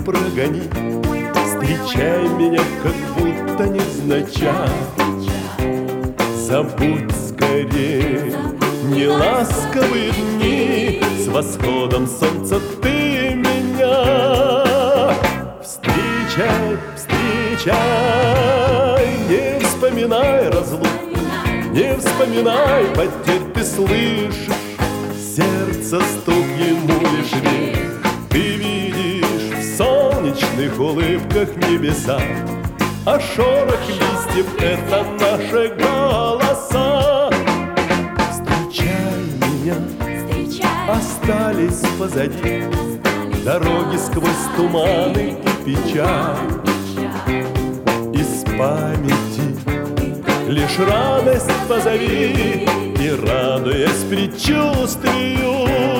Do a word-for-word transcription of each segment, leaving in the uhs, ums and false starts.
прогони. Встречай меня, как будто невзначай. Забудь скорее неласковые дни. С восходом солнца ты меня встречай, встречай. Не вспоминай разлук, не вспоминай потерь. Ты слышишь сердце стук, ему лишь верь. Ты видишь в солнечных улыбках небеса, а шорох листьев — это наши голоса. Встречай меня, остались позади дороги сквозь туманы и печаль. Из памяти лишь радость позови, и, радуясь предчувствию,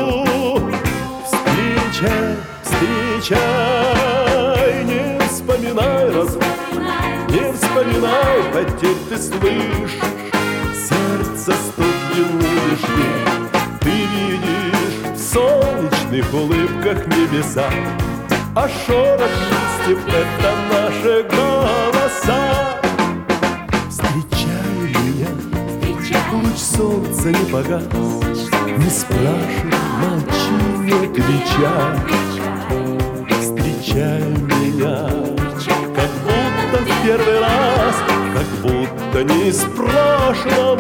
встречай, встречай. Не вспоминай разлук, не вспоминай потерь. Ты слышишь сердце стук, ему лишь верь. Ты видишь в солнечных улыбках небеса, а шорох листьев — это наши голоса. Встречай меня, луч солнца не погас. Не спрашивай, молчи, не отвечай. Встречай меня, как будто в первый раз, как будто не из прошлого.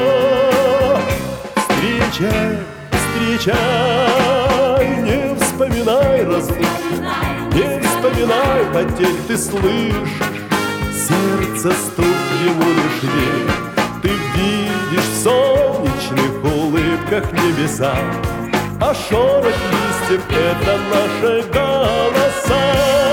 Встречай, встречай. Не вспоминай разлук, не вспоминай потерь. Ты слышишь сердце стук, ему лишь верь. Ты видишь в солнечных улыбках небеса, а шорох листьев — это наши голоса.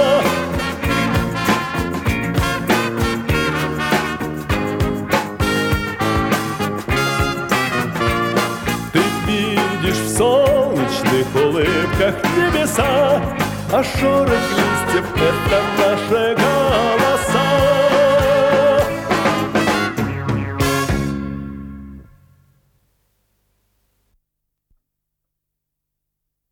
Ты видишь в солнечных улыбках небеса, а шорох листьев